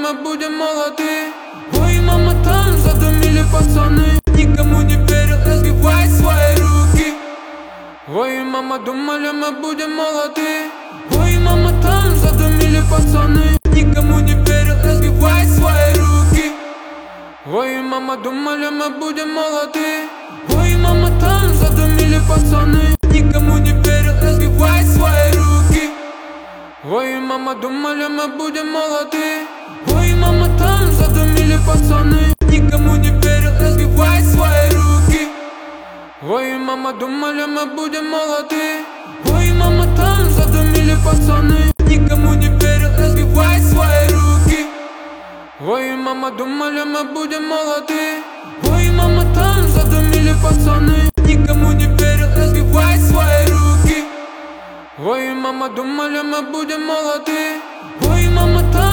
мы будем молоды. Ой, мама, там задумили пацаны. Никому не верил, развивай свои руки. Ой, мама, думали, мы будем молоды. Ой, мама, там задумили пацаны. Никому не верил, развивай свои руки. Ой, мама, думали, мы будем молоды. Ой, мама, там задумили пацаны. Никому не верил, развивай свои руки. Ой, мама, думали, мы будем молоды. Ой, мама, там задумили пацаны. Никому не верил, развивай свои руки. Ой, мама, думали, мы будем молоды. Ой, мама, там задумили пацаны. Никому не верил, развивай свои руки. Ой, мама, думали, мы будем молоды. Ой, мама, там задумили пацаны. Никому не верил, развивай свои руки. Ой, мама, думали, мы будем молоды. Ой, мама, там